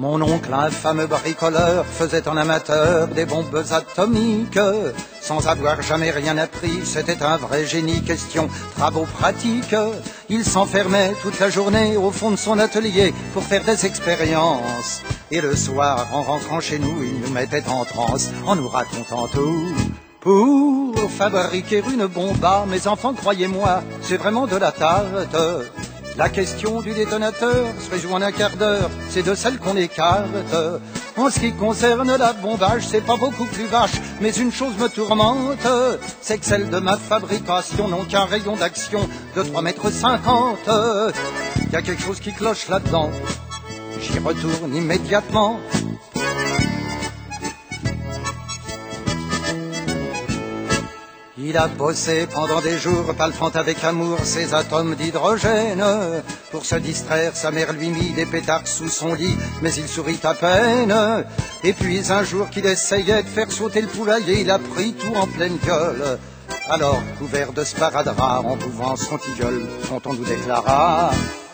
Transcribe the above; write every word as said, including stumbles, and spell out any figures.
Mon oncle, un fameux bricoleur, faisait en amateur des bombes atomiques. Sans avoir jamais rien appris, c'était un vrai génie. Question travaux pratiques. Il s'enfermait toute la journée au fond de son atelier pour faire des expériences. Et le soir, en rentrant chez nous, il nous mettait en transe en nous racontant tout. Pour fabriquer une bombe, mes enfants, croyez-moi, c'est vraiment de la tarte. La question du détonateur se résout en un quart d'heure, c'est de celle qu'on écarte. En ce qui concerne la bombage, c'est pas beaucoup plus vache, mais une chose me tourmente, c'est que celle de ma fabrication n'ont qu'un rayon d'action de trois mètres cinquante. Y a quelque chose qui cloche là-dedans, j'y retourne immédiatement. Il a bossé pendant des jours, palpant avec amour ses atomes d'hydrogène. Pour se distraire, sa mère lui mit des pétards sous son lit, mais il sourit à peine. Et puis un jour qu'il essayait de faire sauter le poulailler, il a pris tout en pleine gueule. Alors, couvert de sparadrap, en buvant son tilleul, son on nous déclara: